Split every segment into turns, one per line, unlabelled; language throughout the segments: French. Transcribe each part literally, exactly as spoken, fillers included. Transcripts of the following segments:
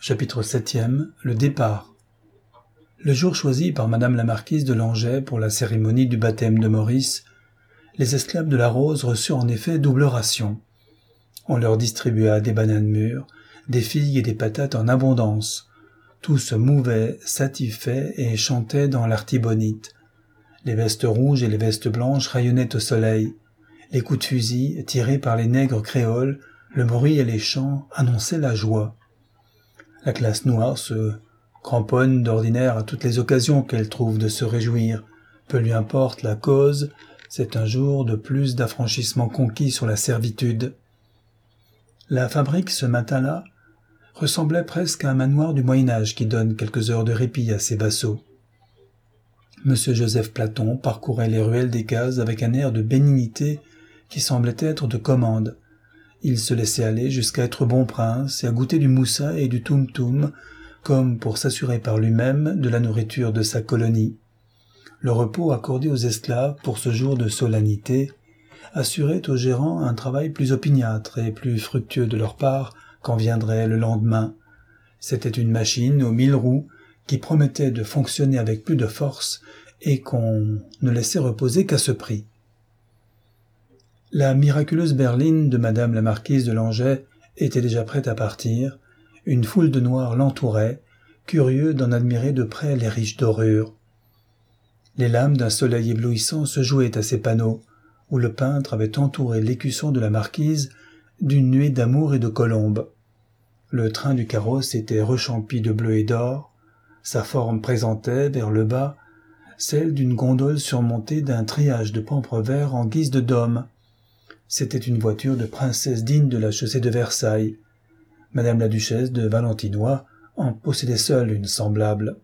Chapitre septième. Le départ. Le jour choisi par madame la marquise de Langeais pour la cérémonie du baptême de Maurice, les esclaves de la Rose reçurent en effet double ration. On leur distribua des bananes mûres, des figues et des patates en abondance. Tous se mouvaient, satisfaits et chantaient dans l'artibonite. Les vestes rouges et les vestes blanches rayonnaient au soleil. Les coups de fusil, tirés par les nègres créoles, le bruit et les chants annonçaient la joie. La classe noire se cramponne d'ordinaire à toutes les occasions qu'elle trouve de se réjouir. Peu lui importe la cause, c'est un jour de plus d'affranchissement conquis sur la servitude. La fabrique, ce matin-là, ressemblait presque à un manoir du Moyen-Âge qui donne quelques heures de répit à ses vassaux. Monsieur Joseph Platon parcourait les ruelles des cases avec un air de bénignité qui semblait être de commande. Il se laissait aller jusqu'à être bon prince et à goûter du moussa et du toum-toum, comme pour s'assurer par lui-même de la nourriture de sa colonie. Le repos accordé aux esclaves pour ce jour de solennité assurait aux gérants un travail plus opiniâtre et plus fructueux de leur part quand viendrait le lendemain. C'était une machine aux mille roues qui promettait de fonctionner avec plus de force et qu'on ne laissait reposer qu'à ce prix. La miraculeuse berline de madame la marquise de Langeais était déjà prête à partir. Une foule de noirs l'entourait, curieux d'en admirer de près les riches dorures. Les lames d'un soleil éblouissant se jouaient à ces panneaux, où le peintre avait entouré l'écusson de la marquise d'une nuée d'amour et de colombes. Le train du carrosse était rechampi de bleu et d'or. Sa forme présentait, vers le bas, celle d'une gondole surmontée d'un triage de pampres verts en guise de dôme. C'était une voiture de princesse digne de la chaussée de Versailles. Madame la duchesse de Valentinois en possédait seule une semblable.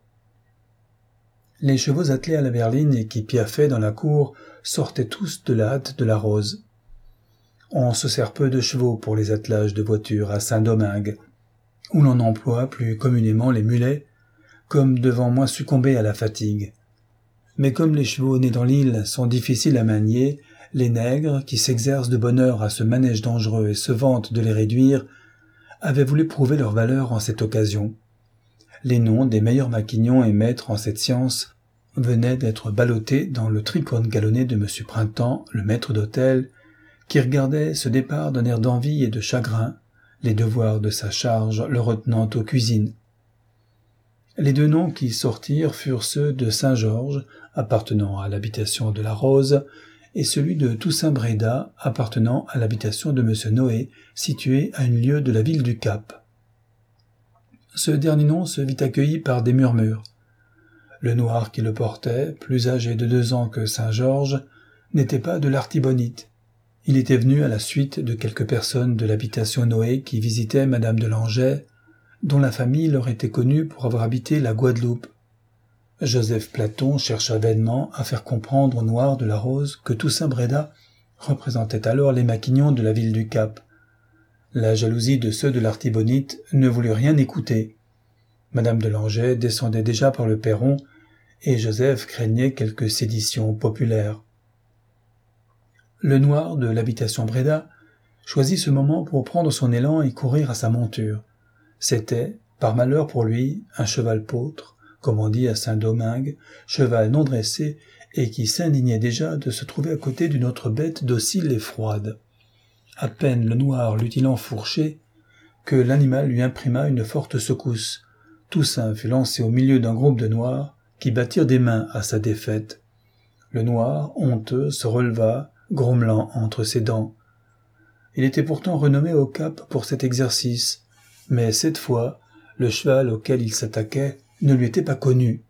Les chevaux attelés à la berline et qui piaffaient dans la cour sortaient tous de la hâte de la Rose. On se sert peu de chevaux pour les attelages de voitures à Saint-Domingue, où l'on emploie plus communément les mulets, comme devant moins succomber à la fatigue. Mais comme les chevaux nés dans l'île sont difficiles à manier, les nègres, qui s'exercent de bonne heure à ce manège dangereux et se vantent de les réduire, avaient voulu prouver leur valeur en cette occasion. Les noms des meilleurs maquignons et maîtres en cette science venaient d'être ballottés dans le tricorne galonné de Monsieur Printemps, le maître d'hôtel, qui regardait ce départ d'un air d'envie et de chagrin, les devoirs de sa charge le retenant aux cuisines. Les deux noms qui sortirent furent ceux de Saint-Georges, appartenant à l'habitation de la Rose, et celui de Toussaint Bréda, appartenant à l'habitation de Monsieur Noé, située à une lieue de la ville du Cap. Ce dernier nom se vit accueilli par des murmures. Le noir qui le portait, plus âgé de deux ans que Saint-Georges, n'était pas de l'Artibonite. Il était venu à la suite de quelques personnes de l'habitation Noé qui visitaient madame de Langeais, dont la famille leur était connue pour avoir habité la Guadeloupe. Joseph Platon chercha vainement à faire comprendre aux Noirs de la Rose que Toussaint Bréda représentait alors les maquignons de la ville du Cap. La jalousie de ceux de l'Artibonite ne voulut rien écouter. Madame de Langeais descendait déjà par le perron, et Joseph craignait quelque sédition populaire. Le noir de l'habitation Bréda choisit ce moment pour prendre son élan et courir à sa monture. C'était, par malheur pour lui, un cheval pautre, comme on dit à Saint-Domingue, cheval non dressé et qui s'indignait déjà de se trouver à côté d'une autre bête docile et froide. À peine le noir l'eut-il enfourché que l'animal lui imprima une forte secousse. Toussaint fut lancé au milieu d'un groupe de noirs qui battirent des mains à sa défaite. Le noir, honteux, se releva, grommelant entre ses dents. Il était pourtant renommé au Cap pour cet exercice, mais cette fois, le cheval auquel il s'attaquait ne lui était pas connu.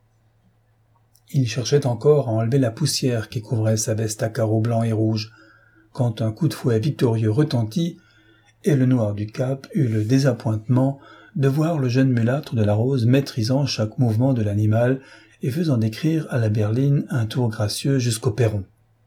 Il cherchait encore à enlever la poussière qui couvrait sa veste à carreaux blancs et rouges, quand un coup de fouet victorieux retentit, et le noir du Cap eut le désappointement de voir le jeune mulâtre de la Rose maîtrisant chaque mouvement de l'animal et faisant décrire à la berline un tour gracieux jusqu'au perron.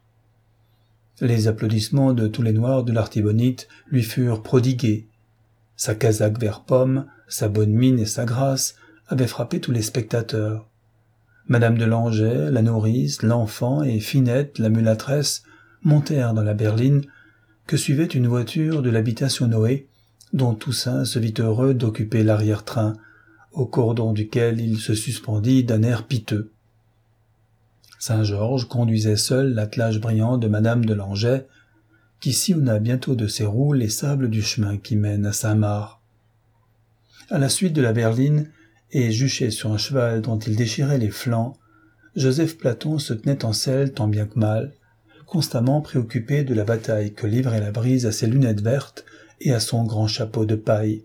Les applaudissements de tous les Noirs de l'Artibonite lui furent prodigués. Sa casaque vert pomme, sa bonne mine et sa grâce avaient frappé tous les spectateurs. Madame de Langeais, la nourrice, l'enfant et Finette, la mulâtresse, montèrent dans la berline que suivait une voiture de l'habitation Noé, dont Toussaint se vit heureux d'occuper l'arrière-train, au cordon duquel il se suspendit d'un air piteux. Saint-Georges conduisait seul l'attelage brillant de madame de Langeais, qui sillonna bientôt de ses roues les sables du chemin qui mène à Saint-Marc. À la suite de la berline, et juché sur un cheval dont il déchirait les flancs, Joseph Platon se tenait en selle tant bien que mal, constamment préoccupé de la bataille que livrait la brise à ses lunettes vertes et à son grand chapeau de paille.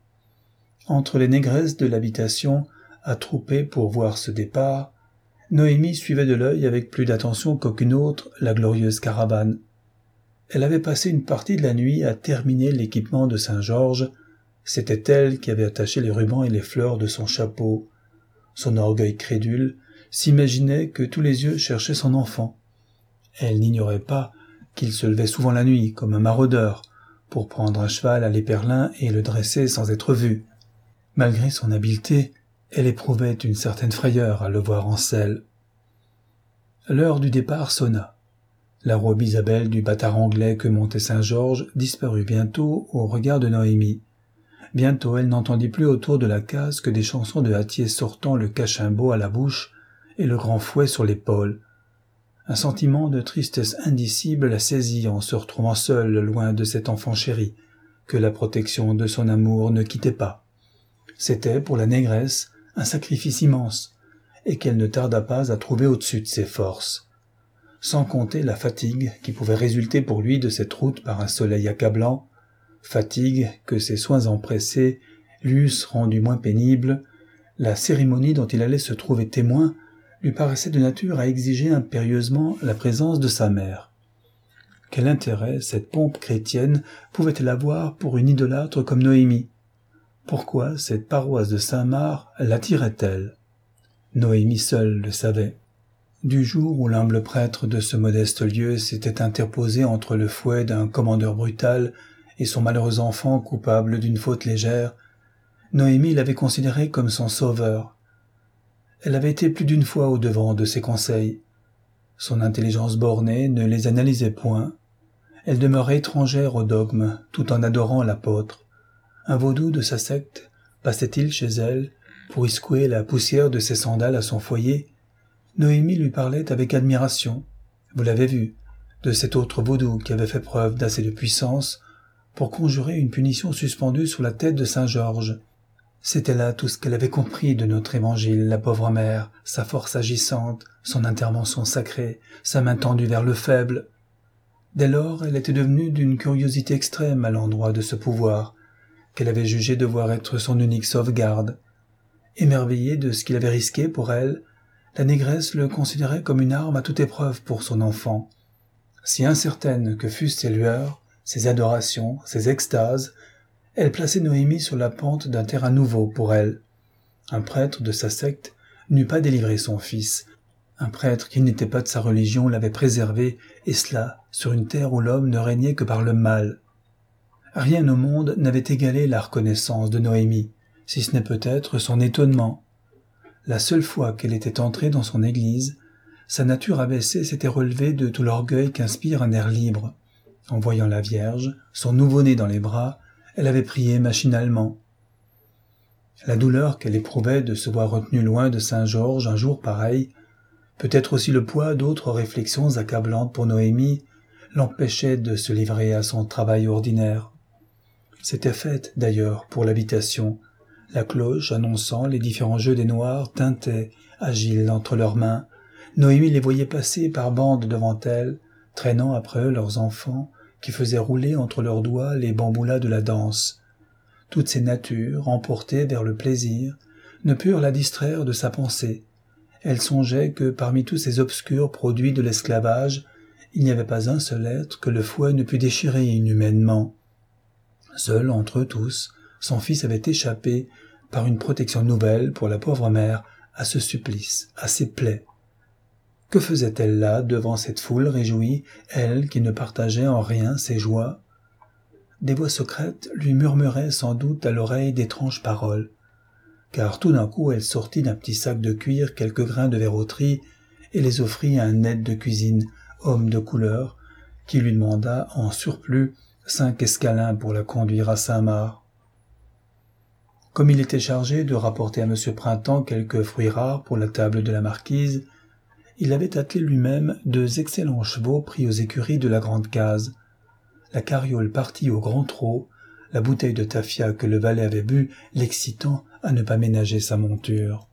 Entre les négresses de l'habitation, attroupées pour voir ce départ, Noémie suivait de l'œil avec plus d'attention qu'aucune autre la glorieuse caravane. Elle avait passé une partie de la nuit à terminer l'équipement de Saint-Georges. C'était elle qui avait attaché les rubans et les fleurs de son chapeau. Son orgueil crédule s'imaginait que tous les yeux cherchaient son enfant. Elle n'ignorait pas qu'il se levait souvent la nuit, comme un maraudeur, pour prendre un cheval à l'éperlin et le dresser sans être vu. Malgré son habileté, elle éprouvait une certaine frayeur à le voir en selle. L'heure du départ sonna. La robe Isabelle du bâtard anglais que montait Saint-Georges disparut bientôt au regard de Noémie. Bientôt elle n'entendit plus autour de la case que des chansons de Hattier sortant le cachimbo à la bouche et le grand fouet sur l'épaule. Un sentiment de tristesse indicible la saisit en se retrouvant seule loin de cet enfant chéri, que la protection de son amour ne quittait pas. C'était, pour la négresse, un sacrifice immense, et qu'elle ne tarda pas à trouver au-dessus de ses forces. Sans compter la fatigue qui pouvait résulter pour lui de cette route par un soleil accablant, fatigue que ses soins empressés lui eussent rendue moins pénible, la cérémonie dont il allait se trouver témoin lui paraissait de nature à exiger impérieusement la présence de sa mère. Quel intérêt cette pompe chrétienne pouvait-elle avoir pour une idolâtre comme Noémie? Pourquoi cette paroisse de Saint-Marc l'attirait-elle? Noémie seule le savait. Du jour où l'humble prêtre de ce modeste lieu s'était interposé entre le fouet d'un commandeur brutal et son malheureux enfant coupable d'une faute légère, Noémie l'avait considéré comme son sauveur. Elle avait été plus d'une fois au-devant de ses conseils. Son intelligence bornée ne les analysait point. Elle demeurait étrangère au dogme, tout en adorant l'apôtre. Un vaudou de sa secte passait-il chez elle pour y secouer la poussière de ses sandales à son foyer? Noémie lui parlait avec admiration, vous l'avez vu, de cet autre vaudou qui avait fait preuve d'assez de puissance pour conjurer une punition suspendue sur la tête de Saint-Georges. C'était là tout ce qu'elle avait compris de notre évangile, la pauvre mère, sa force agissante, son intervention sacrée, sa main tendue vers le faible. Dès lors, elle était devenue d'une curiosité extrême à l'endroit de ce pouvoir, qu'elle avait jugé devoir être son unique sauvegarde. Émerveillée de ce qu'il avait risqué pour elle, la négresse le considérait comme une arme à toute épreuve pour son enfant. Si incertaines que fussent ses lueurs, ses adorations, ses extases, elle plaçait Noémie sur la pente d'un terrain nouveau pour elle. Un prêtre de sa secte n'eût pas délivré son fils. Un prêtre qui n'était pas de sa religion l'avait préservé, et cela sur une terre où l'homme ne régnait que par le mal. Rien au monde n'avait égalé la reconnaissance de Noémie, si ce n'est peut-être son étonnement. La seule fois qu'elle était entrée dans son église, sa nature abaissée s'était relevée de tout l'orgueil qu'inspire un air libre. En voyant la Vierge, son nouveau-né dans les bras, elle avait prié machinalement. La douleur qu'elle éprouvait de se voir retenue loin de Saint-Georges un jour pareil, peut-être aussi le poids d'autres réflexions accablantes pour Noémie, l'empêchait de se livrer à son travail ordinaire. C'était fête, d'ailleurs, pour l'habitation. La cloche, annonçant les différents jeux des Noirs, tintait, agile entre leurs mains. Noémie les voyait passer par bandes devant elle, traînant après eux leurs enfants, qui faisaient rouler entre leurs doigts les bamboulas de la danse. Toutes ces natures, emportées vers le plaisir, ne purent la distraire de sa pensée. Elle songeait que parmi tous ces obscurs produits de l'esclavage, il n'y avait pas un seul être que le fouet ne pût déchirer inhumainement. Seul entre eux tous, son fils avait échappé, par une protection nouvelle pour la pauvre mère, à ce supplice, à ces plaies. Que faisait-elle là, devant cette foule réjouie, elle qui ne partageait en rien ses joies? Des voix secrètes lui murmuraient sans doute à l'oreille d'étranges paroles, car tout d'un coup elle sortit d'un petit sac de cuir quelques grains de verroterie et les offrit à un aide de cuisine, homme de couleur, qui lui demanda en surplus cinq escalins pour la conduire à Saint-Marc. Comme il était chargé de rapporter à M. Printemps quelques fruits rares pour la table de la marquise, il avait attelé lui-même deux excellents chevaux pris aux écuries de la grande case. La carriole partit au grand trot, la bouteille de tafia que le valet avait bu l'excitant à ne pas ménager sa monture.